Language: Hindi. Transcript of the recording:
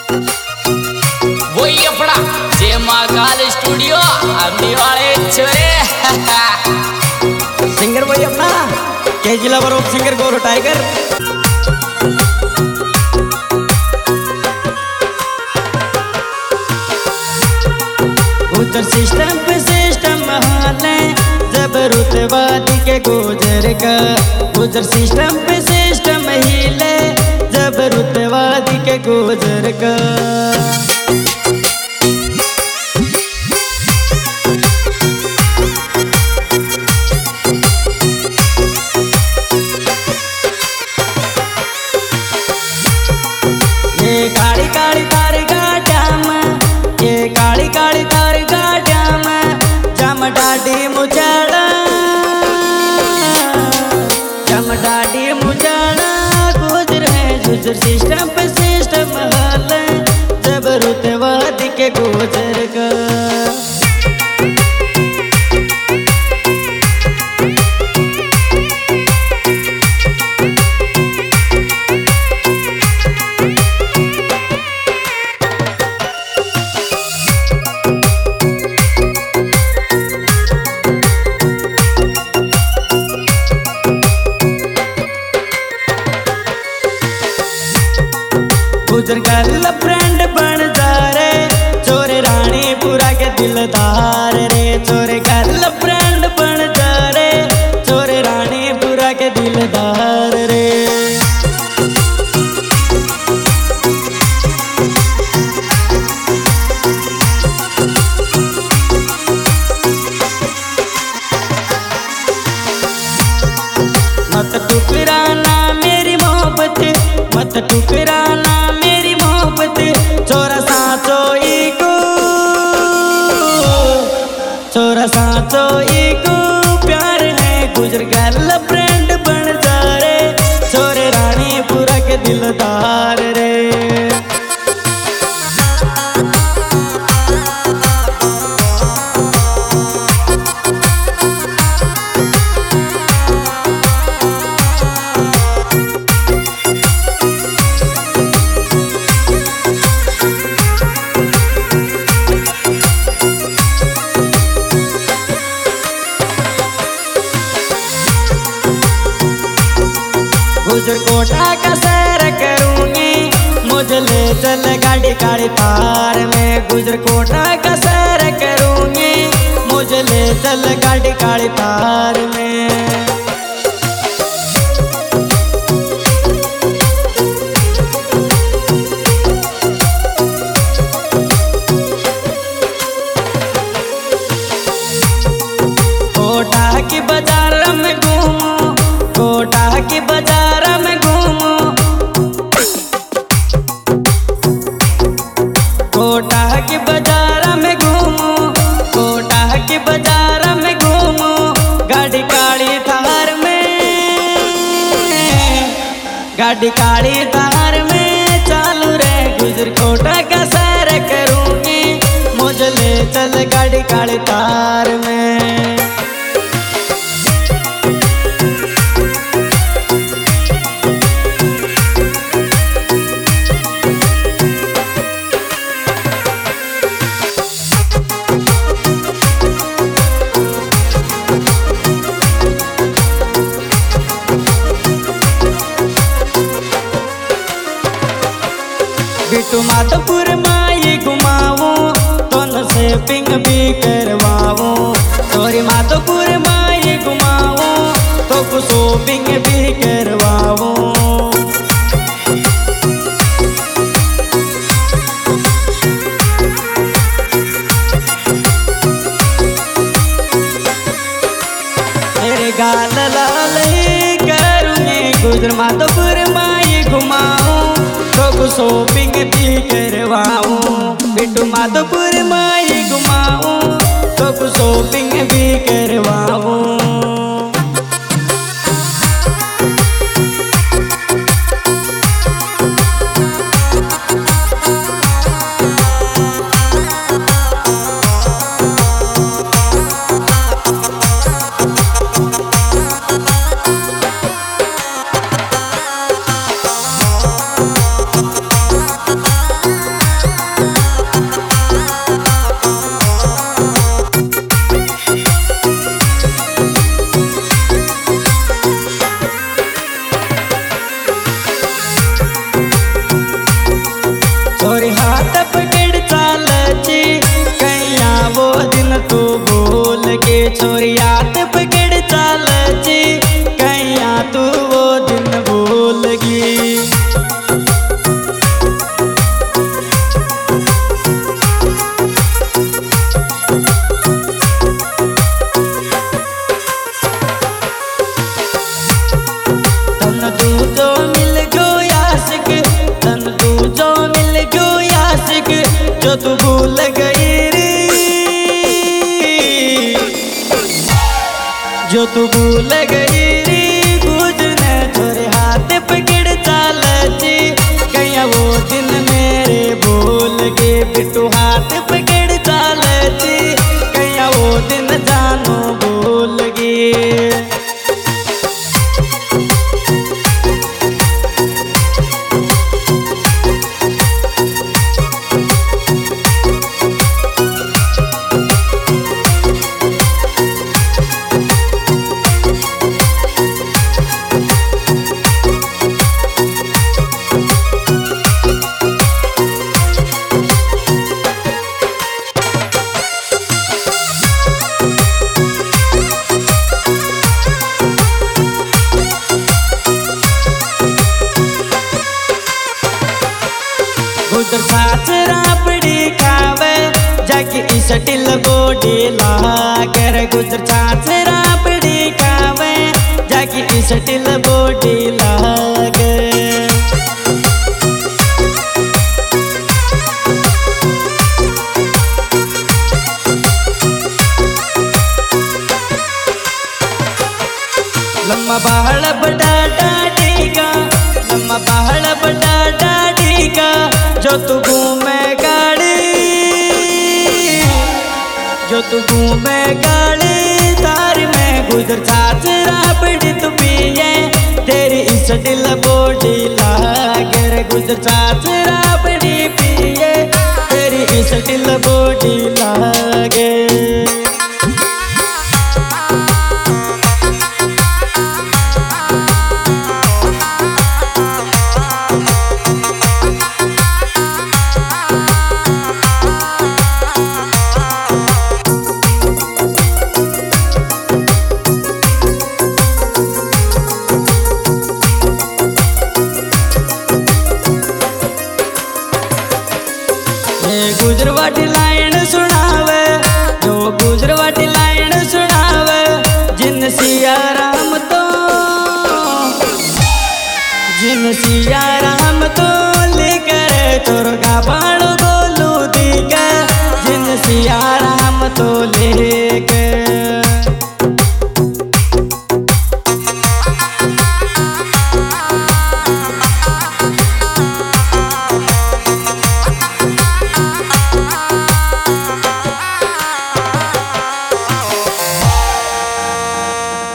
वही अपना जय महाकाल स्टूडियो आंधी वाले छोरे सिंगर वही अपना के जिला बरोब सिंगर गोरो टाइगर। गुजर सिस्टम पे सिस्टम हाले जबरूतवादी के गुजर का। गुजर सिस्टम पे सिस्टम हिले जबरूतवादी के गुजर का। ये काली काली तारी गाड़िया में, ये काली काली तारी गाड़िया में जम डाडी मुजाड़ा, जम डाडी मुजाड़ा गुजर है। गुजर सिस्टम पे सिस्टम हाल जबरूतवादी के गुजर का। गुजर गर्ल फ्रेंड बन जा रे चोरे रानीपुरा के दिलदार रे। चोरे गर्ल फ्रेंड बन जा रे चोरे रानीपुरा के दिलदार रे। मत टुकराना मेरी मोहब्बत, मत टुकराना मेरी मोहब्बत। चोरा साचो इको, चोरा साचो इको प्यार है। गुजर गर्ल फ्रेंड बन जा रे चोरे रानीपुरा के दिलदार रे। गुजर कोटा का सैर करूंगी मुझे ले चल गाड़ी काली तार में। गुजर कोटा का सैर करूंगी मुझे ले चल गाड़ी काली तार में। कोटा की बाजार में घूमूं, कोटा की बाजार में घूमूं, कोटा की बाजार में घूमूं, कोटा की बाजार में घूमूं। गाड़ी काली थार में, गाड़ी काली थार में चालू रे। गुजर कोटा का सैर करूंगी मुझे ले चल गाड़ी काली तार में। बिट्टू माधोपुर माई घुमाऊं तोन से पिंग भी करवाऊं। चोरी माधोपुर माई घुमाऊं तो कुछ पिंग भी करवाऊं। मेरे गाल लाल करूंगी गुजर माधोपुर माई घुमाऊं तो शॉपिंग भी करवाऊं। बिट्टू माधोपुर माई घुमाऊं तो शॉपिंग भी करवाऊं। छोरी हाथ पकड़ चालची कैया वो दिन तू भूल के छोरी हाथ पकड़ चालची कैया तू वो दिन भूल गई। तन तू जो मिल गो यासिक तन तू जो मिल गो यासिक जो तू भूल गई रे जो तू भूल गई रे गुजरने छोरे हाथ पकड़ चालची कहीं वो दिन मेरे भूल के बिट्टू हाथ पकड़ चालची कहीं वो दिन जानो भूल गई। गुजर साच राबड़ी खावे जाके इस टिल बोडी लागर गुजर साच राबड़ी खावे जाके इस टिल बोडी लागर। लम्मा बाहड़ बड़ा डाडीगा लम्मा बाहड़ बड़ा डाडीगा जो तू घूमे गाड़ी जो तू घूमे गाड़ी तार में गुजर साच राबड़ी तू पिए तेरी इस दिल बोडी लागर गुजर साच राबड़ी पिए तेरी इस दिल बोडी लागे। गुजरवाटी लाइन सुनावे जो गुजरवाटी लाइन सुनावे जिन सिया राम तो लेकर चोरगा बाणु गोलू दी जिन सिया राम तो ले